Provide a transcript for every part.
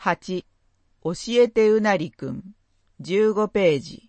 8、教えてうなりくん、15ページ。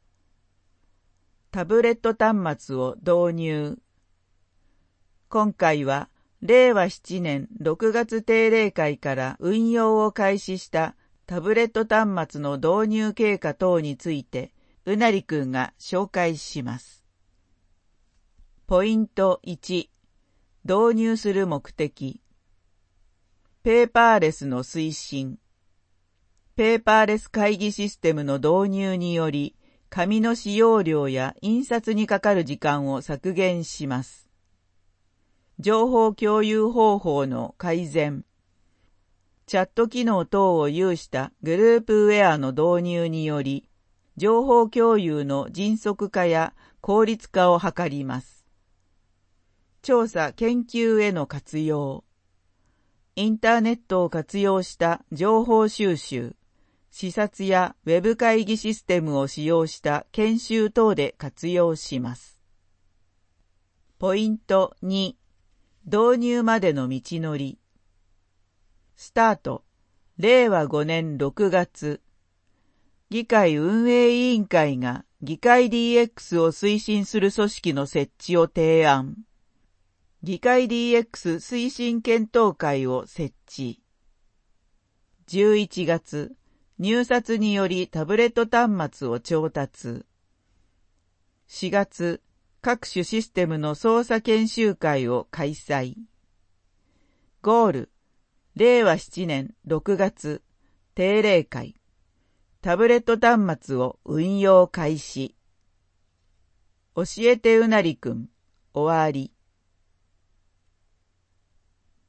タブレット端末を導入。今回は、令和7年6月定例会から運用を開始したタブレット端末の導入経過等について、うなりくんが紹介します。ポイント1、導入する目的。ペーパーレスの推進。ペーパーレス会議システムの導入により、紙の使用量や印刷にかかる時間を削減します。情報共有方法の改善。チャット機能等を有したグループウェアの導入により、情報共有の迅速化や効率化を図ります。調査研究への活用。インターネットを活用した情報収集、視察やウェブ会議システムを使用した研修等で活用します。ポイント2、導入までの道のり。スタート、令和5年6月。議会運営委員会が議会 DX を推進する組織の設置を提案。議会 DX 推進検討会を設置。11月、入札によりタブレット端末を調達。4月、各種システムの操作研修会を開催。ゴール、令和7年6月、定例会。タブレット端末を運用開始。教えてうなりくん、終わり。